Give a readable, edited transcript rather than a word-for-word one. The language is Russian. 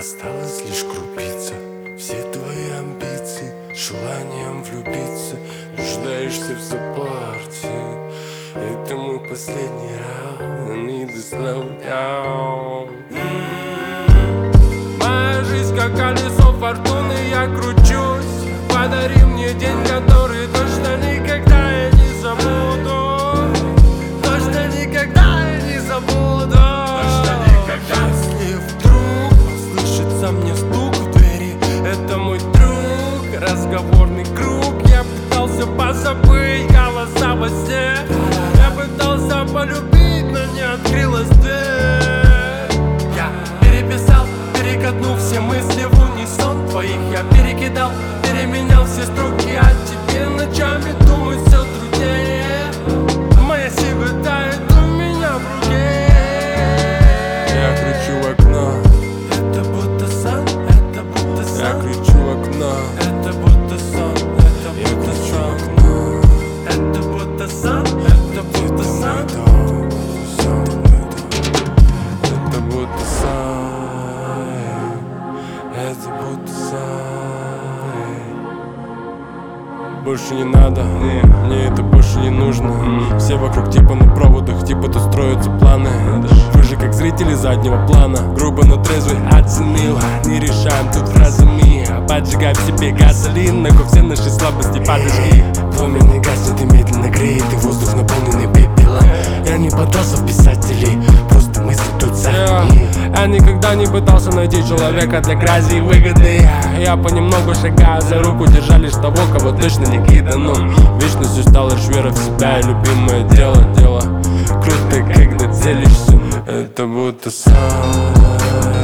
Осталась лишь крупица. Все твои амбиции, желанием влюбиться, нуждаешься в саппорте. Это мой последний раунд, I need to slow down. Моя жизнь как колесо фортуны, я кручусь. Подари мне день, который точно никогда я не забуду. Точно никогда я не забуду. Точно никогда. Если вдруг послышится мне стук в двери, это мой друг, разговорный круг. Я пытался позабыть голоса во сне, я пытался полюбить, но не открылась дверь. Я переписал, перекатнув все мысли в унисон. Твоих я перекидал, переменял все строки, а тебе ночами думать все труднее. Моя сила тает у меня в руке. Я кричу в окно, это будто сон, это будто сон. Я кричу в окно, это будто сон, это будто сон. Это будто сон, это будто сон. Это будто сон, это будто сон. Больше не надо, мне это больше не нужно. Все вокруг типа на проводах, типа тут строятся планы. Вы же как зрители заднего плана, грубо, но трезвый оценил. Не решаем тут фразами, поджигаем в себе газолин. Нахуй все наши слабости подожги. Пламенный гаснет и медленно греет, и воздух наполненный пепелом. Я не пытался в писателей, просто мысли тут сами. Я никогда не пытался найти человека для грязи и выгоды. Я понемногу шагаю за руку, держа лишь того, кого точно не кидано. Вечностью стала лишь вера в себя и любимое дело. Круто, когда делишься, это будто сон.